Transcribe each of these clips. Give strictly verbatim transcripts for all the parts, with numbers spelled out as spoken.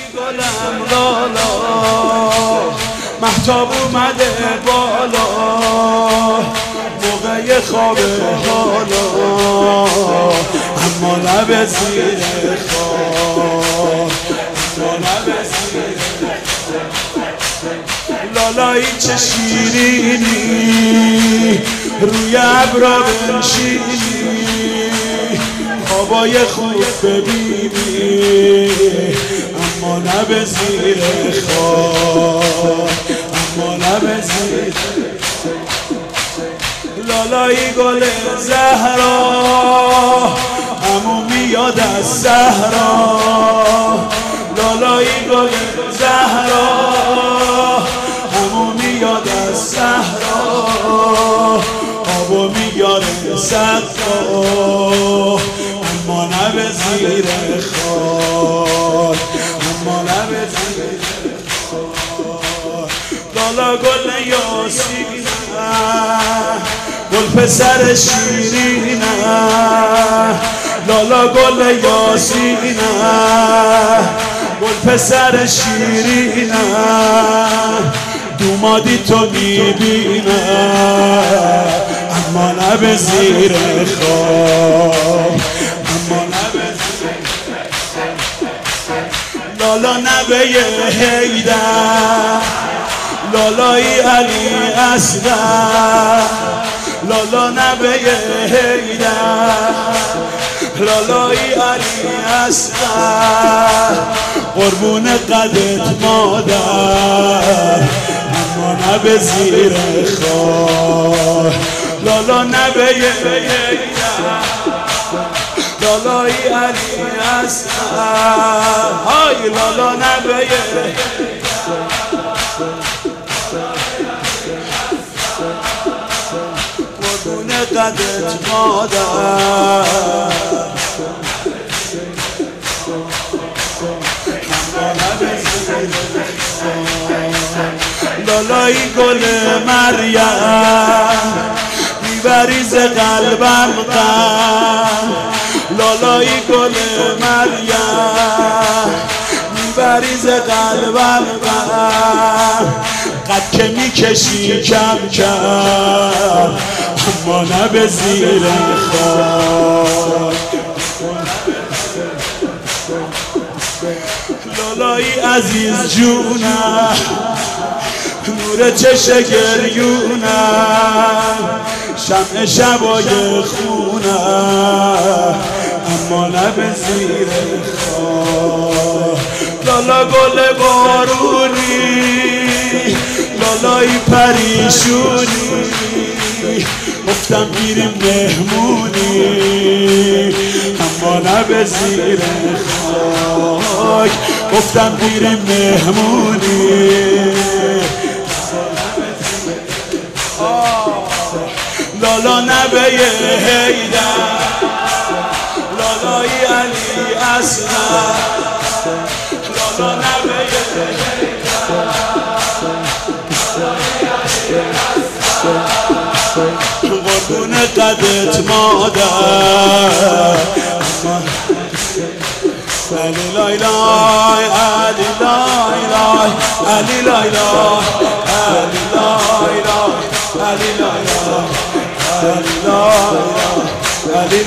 گلم لالا مهتاب اومده بالا موقع خواب حالا اما لب زیر خواب اما لب زیر لالایی چه شیرینی روی ابرا بنشینی خوابای خوب ببینی اما لب زیر خواب اما لب زیر لالایی گل زهرا همون میاد از صحرا لالایی گل زهرا همون میاد از صحرا آبو میاره صدقا اما لب زیر خاک اما لب زیر خاک لالا گل یاسینه گل پسر شیرینه لالا گل یاسینه گل پسر شیرینه دومادی تو میبینه اما لب زیر خواب اما لب زیر لالا نبه حیدر لالایی علی اصغر لالا نبه حیدر لالایی علی اصغر قربون قدت مادر اما نبه زیر خواه لالا نبه حیدر لالایی علی اصغر های لالا نبه حیدر قربون قدت مادر لالایی گل مریم میبریز قلبم غم لالایی گل مریم میبریز قلبم غم قد که میکشی کم کم اما لب زیر خاک لالایی عزیز جونم نور چش گریونم شمع شبای خونم اما لب زیر خاک لالا گل بارونی لالایی پریشونی گفتم میریم مهمونی اما لب زیر خاک گفتم میریم مهمونی لالا نبه حیدر لالایی علی اصغر لالا نبه قربون قدت مادر علی لای لای علی لای لای علی لای لای علی لای لای علی لای لای علی لای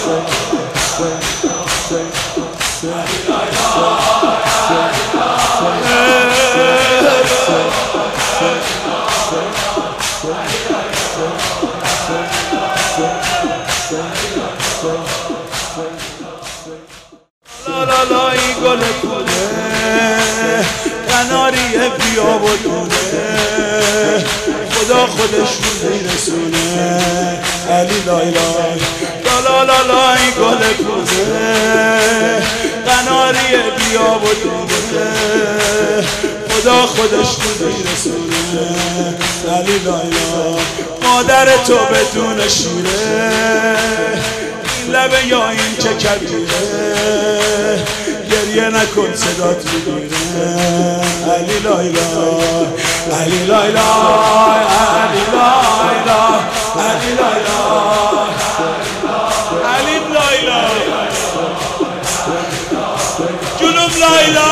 لالایی گل کوله قناری بیا و دونه خدا خودش میرسونه علی لای لای لالا لالایی گل کوله قناری بیا و دونه خدا خودش میرسونه علی لای لای مادر تو بدون شیره این لبه یا این چه کبیره گریه نکن صدات میگیره علی لای لای علی لای لای علی لای لای علی لای لای علی لای لای جنوب لایلا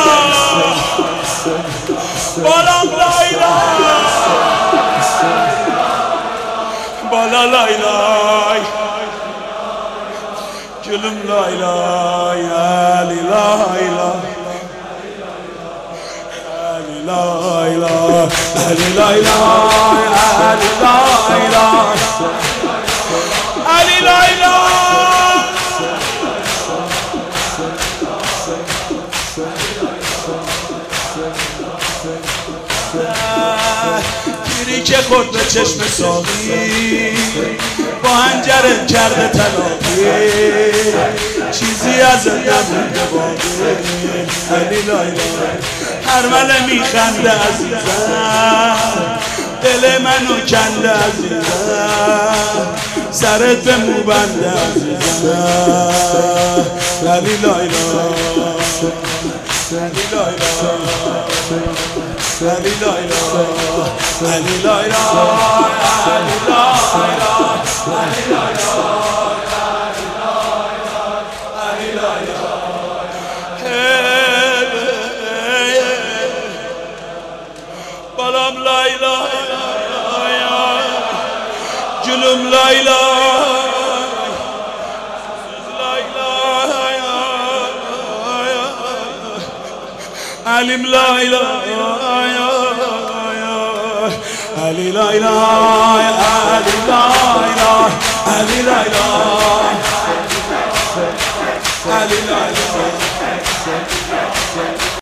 بالام لایلا بالا لایلا گلم لایلا علی لایلا علی لایلا علی لایلا علی لایلا علی لایلا گیری که خود به چشم ساقی با هنجره کرده تلاقی چیزی از نمونده باقی علی لایلا هرمله میخنده عزیزم دل منو کنده عزیزم سرت به مو بنده عزیزم علی لایلا علی لایلا علی لایلا علی لایلا علی لایلا علی لایلا علی لایلا بالام لایلا جلوم لایلا علیم لایلا علی لایلا علی لایلا علی لایلا علی لایلا